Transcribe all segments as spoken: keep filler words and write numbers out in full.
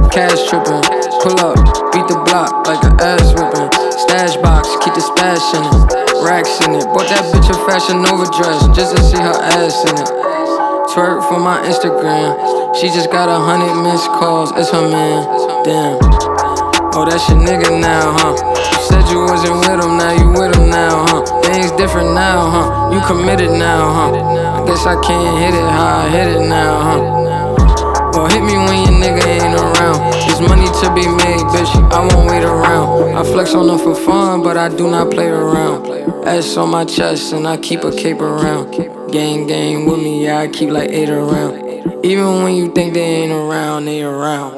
cash trippin'. Pull up, beat the block like an ass whippin'. Stash box, keep the stash in it. Racks in it. Bought that bitch a Fashion Nova dress just to see her ass in it. Twerk for my Instagram. She just got a hundred missed calls. It's her man. Damn. Oh, that's your nigga now, huh? You said you wasn't with him, now you with him now, huh? Things different now, huh? You committed now, huh? I guess I can't hit it how I hit it now, huh? Well, hit me when your nigga ain't around. There's money to be made, bitch, I won't wait around. I flex on them for fun, but I do not play around. S on my chest and I keep a cape around. Gang, gang with me, yeah, I keep like eight around. Even when you think they ain't around, they around.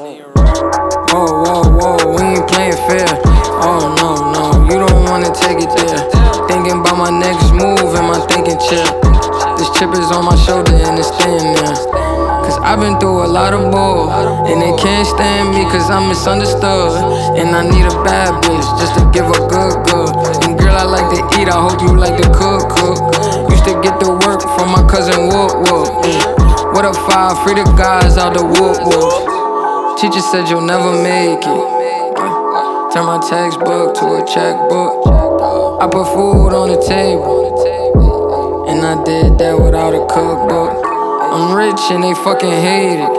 Whoa, whoa, whoa, we ain't playing fair. Oh, no, no, you don't wanna take it there. Thinking about my next move in my thinking chair. This chip is on my shoulder and it's staying there. Cause I've been through a lot of bull, and they can't stand me cause I'm misunderstood. And I need a bad bitch just to give a good, good. And girl, I like to eat, I hope you like to cook, cook. Used to get the work from my cousin Whoop, Whoop. Mm. What up, five, free the guys out the Whoop, Whoop. Teacher said you'll never make it. Turn my textbook to a checkbook. I put food on the table, and I did that without a cookbook. I'm rich and they fucking hate it.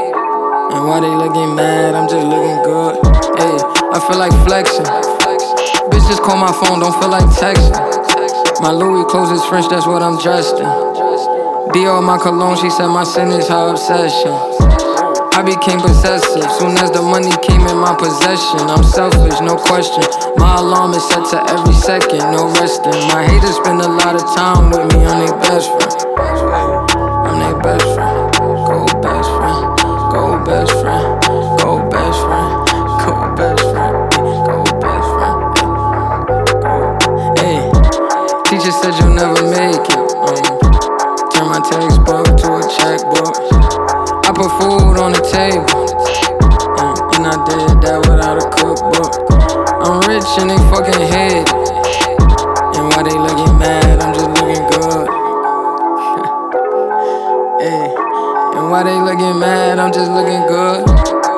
And while they looking mad, I'm just looking good. Hey, I feel like flexing. Bitch just call my phone, don't feel like texting. My Louis clothes is French, that's what I'm dressed in. Dior my cologne, she said my sin is her obsession. I became possessive, soon as the money came in my possession. I'm selfish, no question. My alarm is set to every second, no resting. My haters spend a lot of time with me, I'm their best friend. I'm their best friend, go best friend, go best friend, go best friend, go best friend, go best friend, go. Hey, teacher said you'll never make it. Um, turn my textbook to a checkbook. I put food on the table, um, and I did that without a cookbook. I'm rich and they fucking hate it. And while they looking mad, I'm just looking good. Hey, and while they looking mad, I'm just looking good.